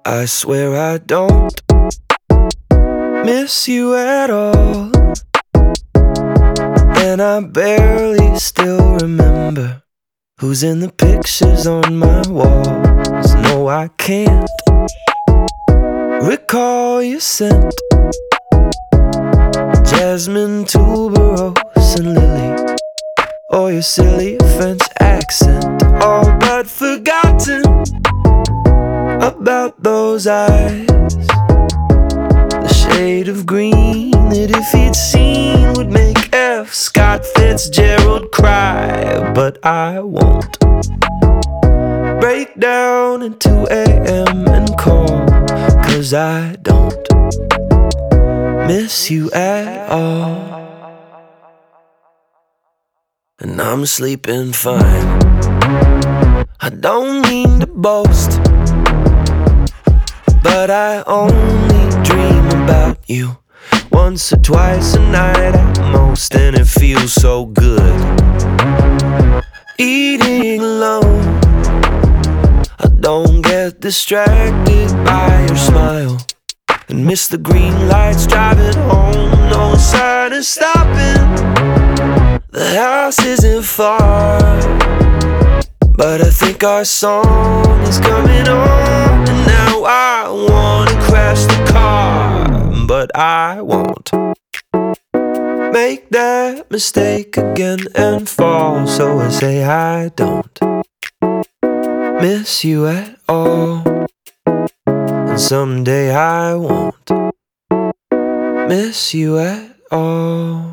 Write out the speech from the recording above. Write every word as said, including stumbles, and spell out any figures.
I swear I don't miss you at all, and I barely still remember who's in the pictures on my walls. No, I can't recall your scent, jasmine, tuberose, and lily, or your silly French accent. All but forgotten about those eyes, the shade of green that if he'd seen would make F. Scott Fitzgerald cry. But I won't break down at two a m and call, 'cause I don't miss you at all. And I'm sleeping fine. I don't mean to boast, but I only dream about you once or twice a night at most, and it feels so good eating alone. I don't get distracted by your smile and miss the green lights driving home. No sign of stopping, the house isn't far, but I think our song is coming on. And now I wanna crash the car, but I won't make that mistake again and fall. So I say I don't miss you at all, and someday I won't miss you at all.